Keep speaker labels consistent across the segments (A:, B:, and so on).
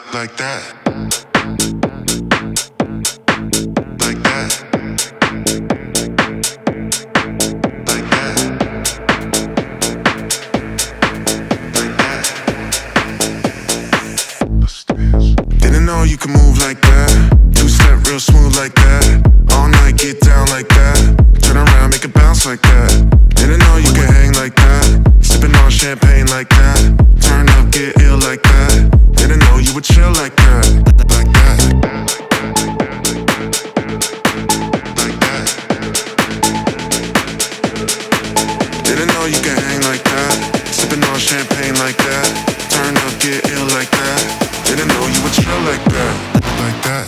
A: like that, like that, like that, like that. Didn't know you could move like that. Two-step real smooth like that. All night get down like that. Turn around, make it bounce like that. Didn't know you could hang like that. Sipping on champagne like that. Turn up, get ill like that. Didn't know you would chill like that. Like that. Like that. Didn't know you could hang like that. Sipping on champagne like that. Turn up, get ill like that. Didn't know you would chill like that. Like that.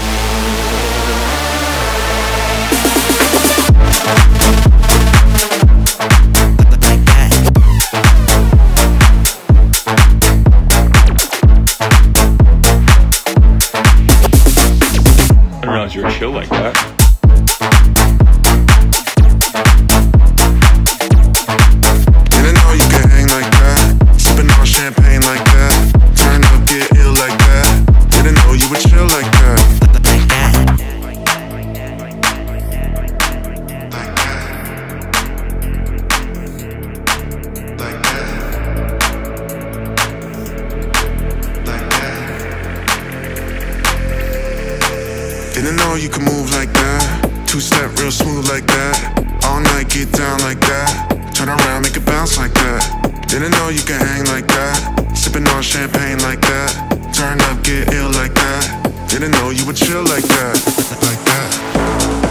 B: I didn't realize you were chill like that.
A: Didn't know you could hang like that. Sipping on champagne like that. Turn up, get ill like that. Didn't know you would chill like that. Like that. Like that. Like that. Like that. Didn't know you could move like that. Two-step real smooth like that. All night get down like that. Turn around, make it bounce like that. Didn't know you could hang like that. Sipping on champagne like that. Turn up, get ill like that. Didn't know you would chill like that. Like that.